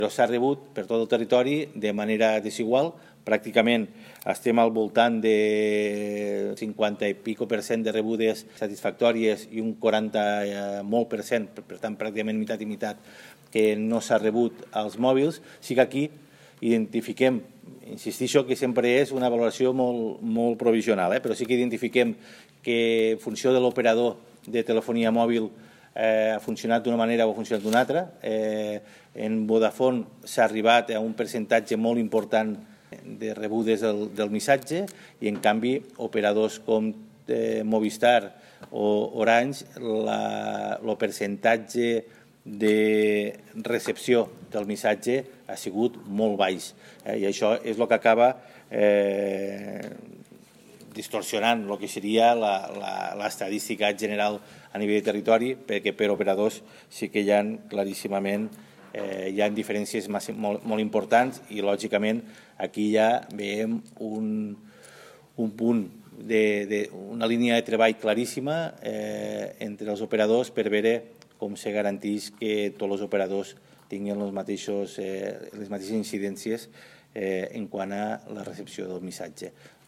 però s'ha rebut per tot el territori de manera desigual. Pràcticament estem al voltant de 50 i pico % de rebudes satisfactòries i un 40 molt per cent, per tant pràcticament meitat i meitat, que no s'ha rebut als mòbils. Sí que aquí identifiquem, insistixo que sempre és una valoració molt provisional, però sí que identifiquem que en funció de l'operador de telefonia mòbil ha funcionat d'una manera o ha funcionat d'una altra. En Vodafone s'ha arribat a un percentatge molt important de rebudes del missatge i en canvi operadors com Movistar o Orange el percentatge de recepció del missatge ha sigut molt baix, i això és el que acaba distorsionant el que seria l'estadística general a nivell de territori, perquè per operadors sí que hi ha claríssimament diferències molt importants i lògicament aquí ja veiem un punt, una línia de treball claríssima entre els operadors per veure com se garanteix que tots els operadors tinguin les mateixes incidències en quant a la recepció del missatge.